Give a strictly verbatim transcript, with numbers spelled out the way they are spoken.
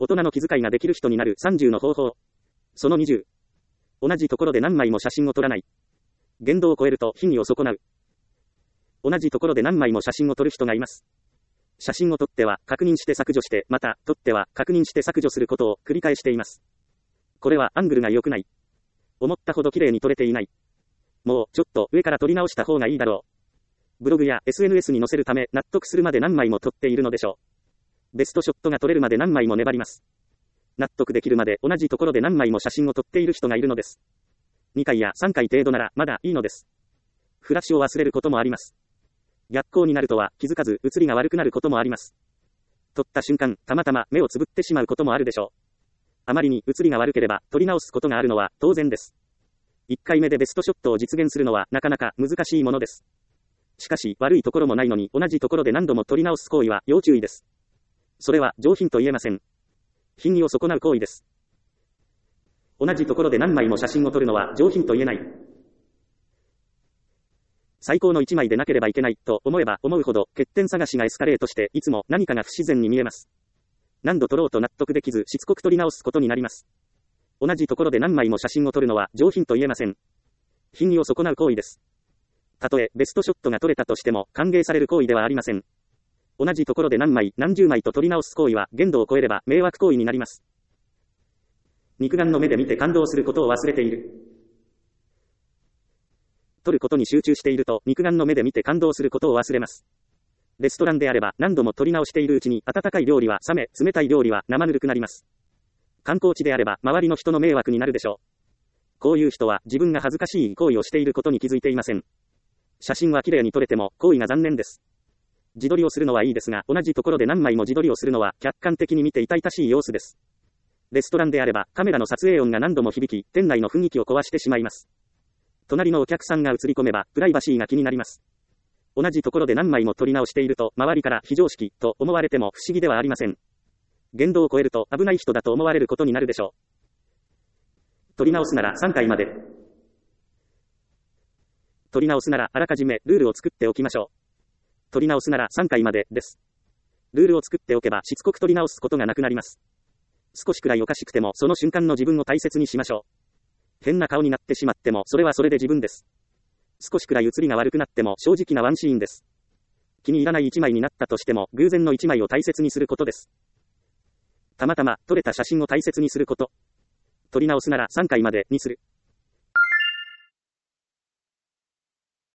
大人の気遣いができる人になるさんじゅうの方法。そのにじゅう。同じところで何枚も写真を撮らない。限度を超えると品位を損なう。同じところで何枚も写真を撮る人がいます。写真を撮っては確認して削除して、また撮っては確認して削除することを繰り返しています。これはアングルが良くない。思ったほど綺麗に撮れていない。もうちょっと上から撮り直した方がいいだろう。ブログや エスエヌエス に載せるため納得するまで何枚も撮っているのでしょう。ベストショットが撮れるまで何枚も粘ります。納得できるまで同じところで何枚も写真を撮っている人がいるのです。にかいやさんかい程度ならまだいいのです。フラッシュを忘れることもあります。逆光になるとは気づかず写りが悪くなることもあります。撮った瞬間、たまたま目をつぶってしまうこともあるでしょう。あまりに写りが悪ければ撮り直すことがあるのは当然です。いっかいめでベストショットを実現するのはなかなか難しいものです。しかし悪いところもないのに同じところで何度も撮り直す行為は要注意です。それは上品と言えません。品位を損なう行為です。同じところで何枚も写真を撮るのは上品と言えない。最高のいちまいでなければいけないと思えば思うほど欠点探しがエスカレートしていつも何かが不自然に見えます。何度撮ろうと納得できずしつこく撮り直すことになります。同じところで何枚も写真を撮るのは上品と言えません。品位を損なう行為です。たとえベストショットが撮れたとしても歓迎される行為ではありません。同じところで何枚何十枚と撮り直す行為は限度を超えれば迷惑行為になります。肉眼の目で見て感動することを忘れている。撮ることに集中していると肉眼の目で見て感動することを忘れます。レストランであれば何度も撮り直しているうちに温かい料理は冷め、冷たい料理は生ぬるくなります。観光地であれば周りの人の迷惑になるでしょう。こういう人は自分が恥ずかしい行為をしていることに気づいていません。写真は綺麗に撮れても行為が残念です。自撮りをするのはいいですが、同じところで何枚も自撮りをするのは客観的に見て痛々しい様子です。レストランであればカメラの撮影音が何度も響き、店内の雰囲気を壊してしまいます。隣のお客さんが映り込めばプライバシーが気になります。同じところで何枚も撮り直していると周りから非常識と思われても不思議ではありません。限度を超えると危ない人だと思われることになるでしょう。撮り直すならさんかいまで。撮り直すならあらかじめルールを作っておきましょう。撮り直すならさんかいまでです。ルールを作っておけばしつこく撮り直すことがなくなります。少しくらいおかしくてもその瞬間の自分を大切にしましょう。変な顔になってしまってもそれはそれで自分です。少しくらい写りが悪くなっても正直なワンシーンです。気に入らないいちまいになったとしても偶然のいちまいを大切にすることです。たまたま撮れた写真を大切にすること。撮り直すならさんかいまでにする。